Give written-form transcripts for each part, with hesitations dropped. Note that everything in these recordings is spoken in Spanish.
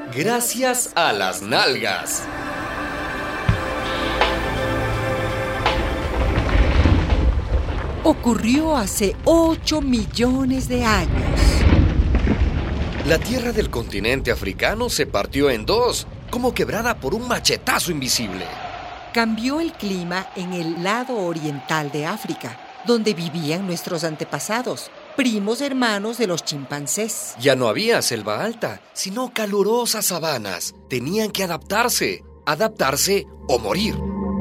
Gracias a las nalgas. Ocurrió hace 8 millones de años. La tierra del continente africano se partió en dos, como quebrada por un machetazo invisible. Cambió el clima en el lado oriental de África, donde vivían nuestros antepasados, primos hermanos de los chimpancés. Ya no había selva alta, sino calurosas sabanas. Tenían que adaptarse o morir.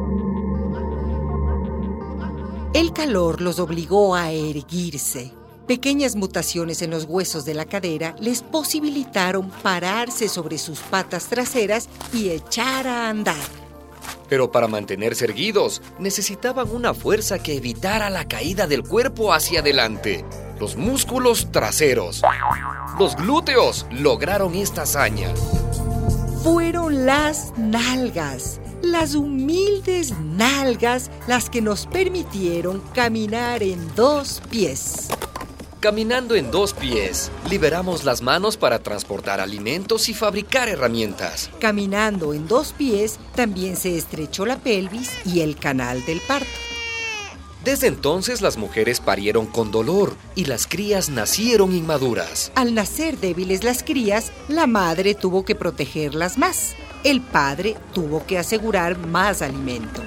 El calor los obligó a erguirse. Pequeñas mutaciones en los huesos de la cadera les posibilitaron pararse sobre sus patas traseras y echar a andar. Pero para mantenerse erguidos, necesitaban una fuerza que evitara la caída del cuerpo hacia adelante. Los músculos traseros. Los glúteos lograron esta hazaña. Fueron las nalgas, las humildes nalgas, las que nos permitieron caminar en 2 pies. Caminando en 2 pies, liberamos las manos para transportar alimentos y fabricar herramientas. Caminando en 2 pies, también se estrechó la pelvis y el canal del parto. Desde entonces las mujeres parieron con dolor y las crías nacieron inmaduras. Al nacer débiles las crías, la madre tuvo que protegerlas más. El padre tuvo que asegurar más alimento.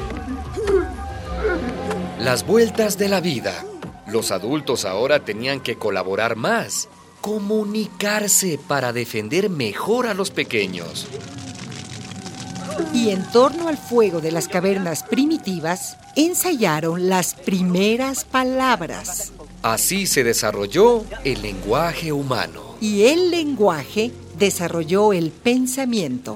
Las vueltas de la vida. Los adultos ahora tenían que colaborar más, comunicarse para defender mejor a los pequeños. Y en torno al fuego de las cavernas primitivas, ensayaron las primeras palabras. Así se desarrolló el lenguaje humano. Y el lenguaje desarrolló el pensamiento.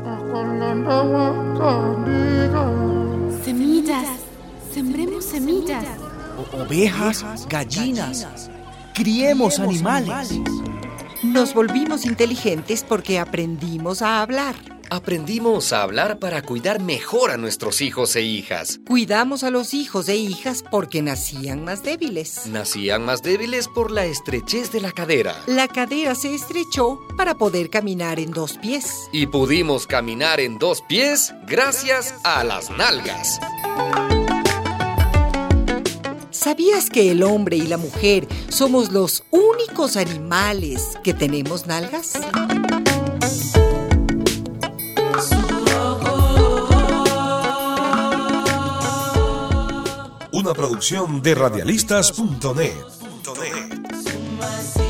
Semillas, sembremos semillas. Ovejas, gallinas, criemos animales. Nos volvimos inteligentes porque aprendimos a hablar. Aprendimos a hablar para cuidar mejor a nuestros hijos e hijas. Cuidamos a los hijos e hijas porque nacían más débiles. Nacían más débiles por la estrechez de la cadera. La cadera se estrechó para poder caminar en 2 pies. Y pudimos caminar en 2 pies gracias a las nalgas. ¿Sabías que el hombre y la mujer somos los únicos animales que tenemos nalgas? Una producción de radialistas.net.